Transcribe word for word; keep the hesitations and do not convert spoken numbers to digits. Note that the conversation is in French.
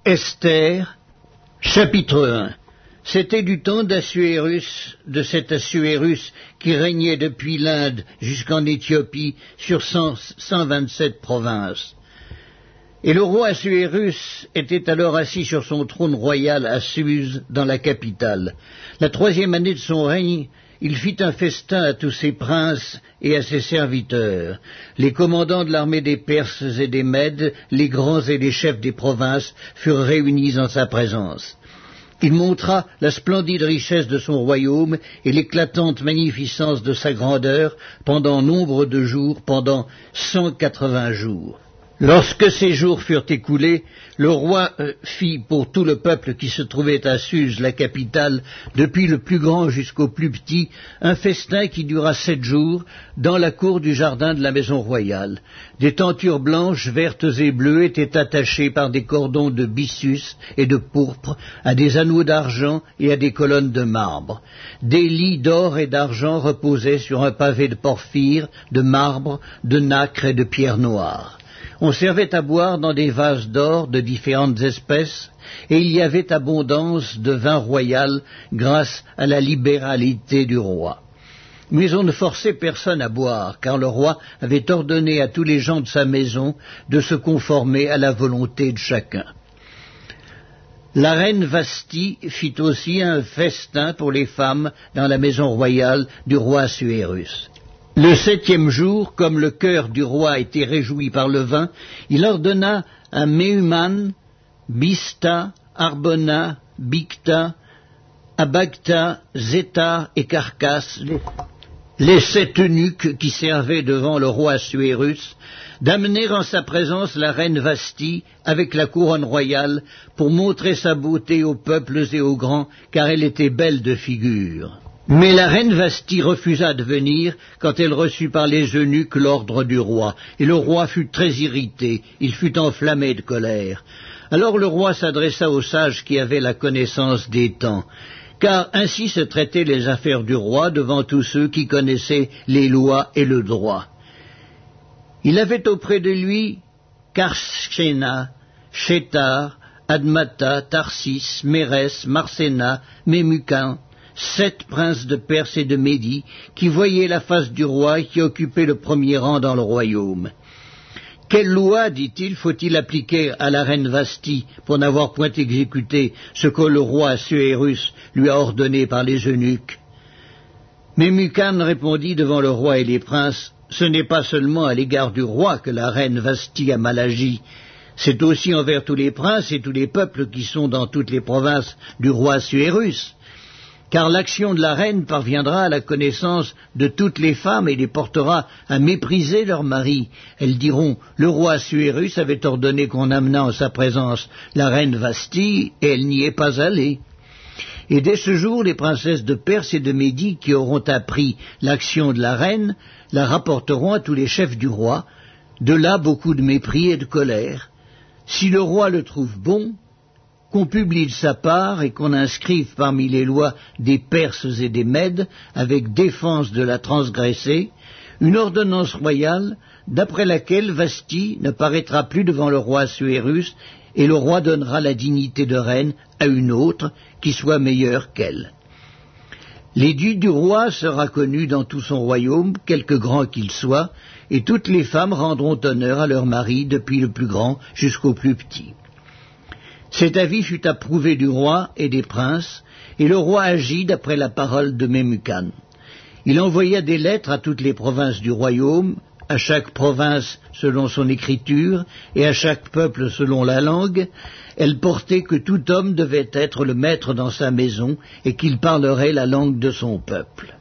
Esther, chapitre un. C'était du temps d'Assuérus, de cet Assuérus qui régnait depuis l'Inde jusqu'en Éthiopie sur cent vingt-sept provinces. Et le roi Assuérus était alors assis sur son trône royal à Suse, dans la capitale. La troisième année de son règne, il fit un festin à tous ses princes et à ses serviteurs. Les commandants de l'armée des Perses et des Mèdes, les grands et les chefs des provinces furent réunis en sa présence. Il montra la splendide richesse de son royaume et l'éclatante magnificence de sa grandeur pendant nombre de jours, pendant cent quatre-vingts jours. Lorsque ces jours furent écoulés, le roi euh, fit pour tout le peuple qui se trouvait à Suse, la capitale, depuis le plus grand jusqu'au plus petit, un festin qui dura sept jours, dans la cour du jardin de la maison royale. Des tentures blanches, vertes et bleues étaient attachées par des cordons de byssus et de pourpre à des anneaux d'argent et à des colonnes de marbre. Des lits d'or et d'argent reposaient sur un pavé de porphyre, de marbre, de nacre et de pierre noire. On servait à boire dans des vases d'or de différentes espèces, et il y avait abondance de vin royal grâce à la libéralité du roi. Mais on ne forçait personne à boire, car le roi avait ordonné à tous les gens de sa maison de se conformer à la volonté de chacun. La reine Vasthi fit aussi un festin pour les femmes dans la maison royale du roi Assuérus. Le septième jour, comme le cœur du roi était réjoui par le vin, il ordonna à Méhuman, Bista, Arbona, Bicta, Abagta, Zéta et Carcasse, les, les sept eunuques qui servaient devant le roi Assuérus, d'amener en sa présence la reine Vasthi avec la couronne royale pour montrer sa beauté aux peuples et aux grands, car elle était belle de figure. Mais la reine Vasthi refusa de venir quand elle reçut par les eunuques l'ordre du roi, et le roi fut très irrité, il fut enflammé de colère. Alors le roi s'adressa aux sages qui avaient la connaissance des temps, car ainsi se traitaient les affaires du roi devant tous ceux qui connaissaient les lois et le droit. Il avait auprès de lui Karshena, Shétar, Admata, Tarsis, Mérès, Marséna, Mémucan, sept princes de Perse et de Médie, qui voyaient la face du roi et qui occupaient le premier rang dans le royaume. Quelle loi, dit-il, faut-il appliquer à la reine Vasthi pour n'avoir point exécuté ce que le roi Assuérus lui a ordonné par les eunuques? Mémucan répondit devant le roi et les princes, ce n'est pas seulement à l'égard du roi que la reine Vasthi a mal agi, c'est aussi envers tous les princes et tous les peuples qui sont dans toutes les provinces du roi Assuérus. Car l'action de la reine parviendra à la connaissance de toutes les femmes et les portera à mépriser leurs maris. Elles diront, le roi Assuérus avait ordonné qu'on amenât en sa présence la reine Vasthi, et elle n'y est pas allée. Et dès ce jour, les princesses de Perse et de Médie qui auront appris l'action de la reine, la rapporteront à tous les chefs du roi, de là beaucoup de mépris et de colère. Si le roi le trouve bon, qu'on publie de sa part et qu'on inscrive parmi les lois des Perses et des Mèdes, avec défense de la transgresser, une ordonnance royale, d'après laquelle Vasthi ne paraîtra plus devant le roi Assuérus, et le roi donnera la dignité de reine à une autre, qui soit meilleure qu'elle. L'édit du roi sera connu dans tout son royaume, quelque grand qu'il soit, et toutes les femmes rendront honneur à leur mari, depuis le plus grand jusqu'au plus petit. Cet avis fut approuvé du roi et des princes, et le roi agit d'après la parole de Mémucan. Il envoya des lettres à toutes les provinces du royaume, à chaque province selon son écriture, et à chaque peuple selon la langue. Elles portaient que tout homme devait être le maître dans sa maison, et qu'il parlerait la langue de son peuple.